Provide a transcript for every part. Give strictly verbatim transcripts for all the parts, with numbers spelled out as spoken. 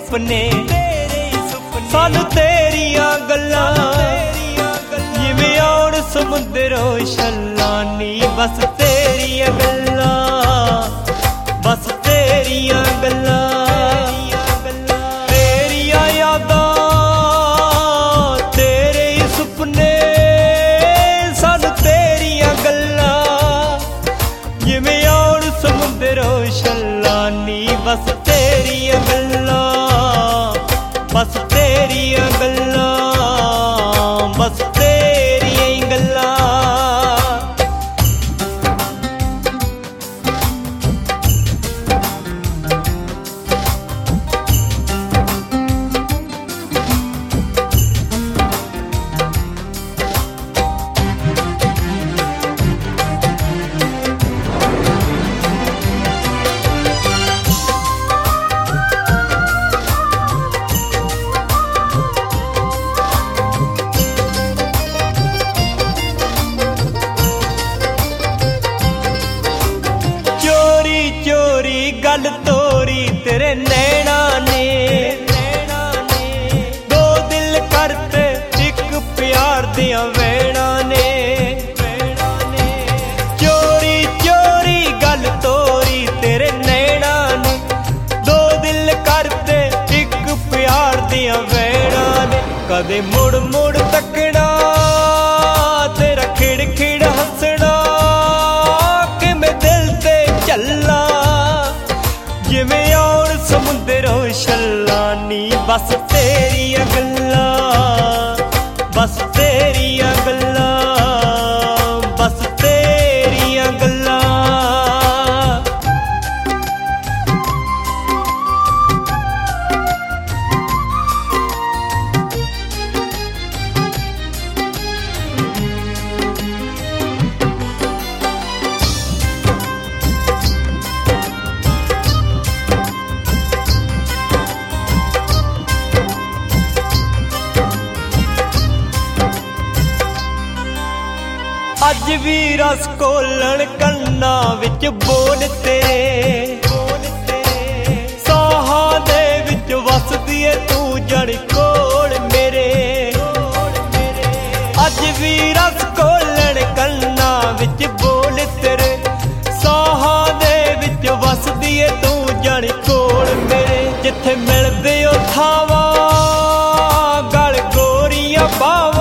ਸੁਪਨੇ ਸਾਨੂੰ ਤੇਰੀਆਂ ਗੱਲਾਂ ਜਿਵੇਂ ਆਉਣ ਸਮੁੰਦਰੋਂ ਛੱਲਾਂ ਨੀ ਬਸ ਤੇਰੀਆਂ ਗੱਲਾਂ ਬਸ ਤੇਰੀਆਂ ਗੱਲਾਂ ਤੇਰੀਆਂ ਯਾਦਾਂ ਤੇਰੇ ਹੀ ਸੁਪਨੇ ਸਾਨੂੰ ਤੇਰੀਆਂ ਗੱਲਾਂ ਜਿਵੇਂ ਆਉਣ ਸਮੁੰਦਰੋਂ ਛੱਲਾਂ ਨੀ ਬਸ ਤੇਰੀਆਂ ਗੱਲਾਂ ਬਸ ਤੇਰੀਆਂ ਗੱਲਾਂ ਬਸ ਤੇਰੀਆਂ ਹੀ ਗੱਲਾਂ गल तोरी तेरे नैना ने दो दिल करते एक प्यार दिया वैना ने चोरी चोरी गल तोरी तेरे नैना ने दो दिल करते एक प्यार दिया वैना ने कदे मुड़ मुड़ तकना तेरा खिड़ खिड़ हसना कि मैं दिल ते चला जिवें आउण समुंदरों छल्लां नी बस तेरियां गल्लां बस तेरियां गल्लां बस तेरियां गल्लां अज भी रस घोलण कन्ना विच बोल तेरे साहां दे विच वसदी ऐ तू जड़ कोल मेरे अज भी रस घोलण कन्ना विच बोल तेरे साहां दे विच वसदी ऐ तू जड़ कोल मेरे जिथे मिलदे ओ थावां गल गोरियां बावां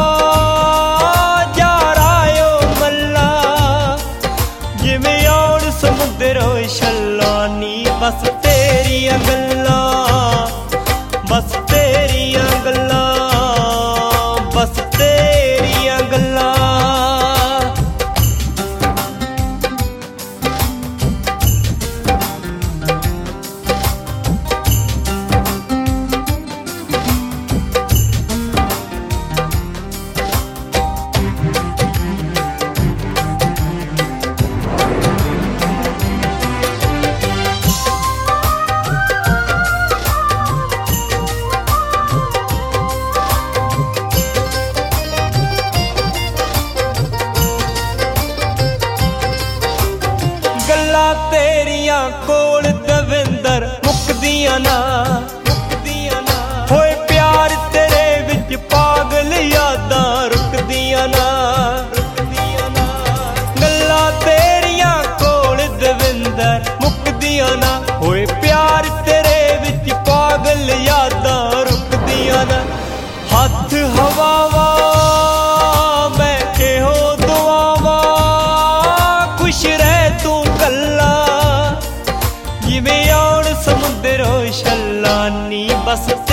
समुंदरों छल्लां नी बस तेरियां गल्लां बस तेरियां गल्लां बस तेरियां गल्लां तेरियां कोल दविंदर मुकदियां ना होए प्यार तेरे विच पागल यादां रुकदियां ना गल्लां तेरियां कोल दविंदर मुकदियां ना होए प्यार तेरे विच पागल यादां रुकदियां ना हथ हवावां मैं एहो दुआवां खुश रह तू कल्ला जिवें आउण समुंदरों छल्लां नी बस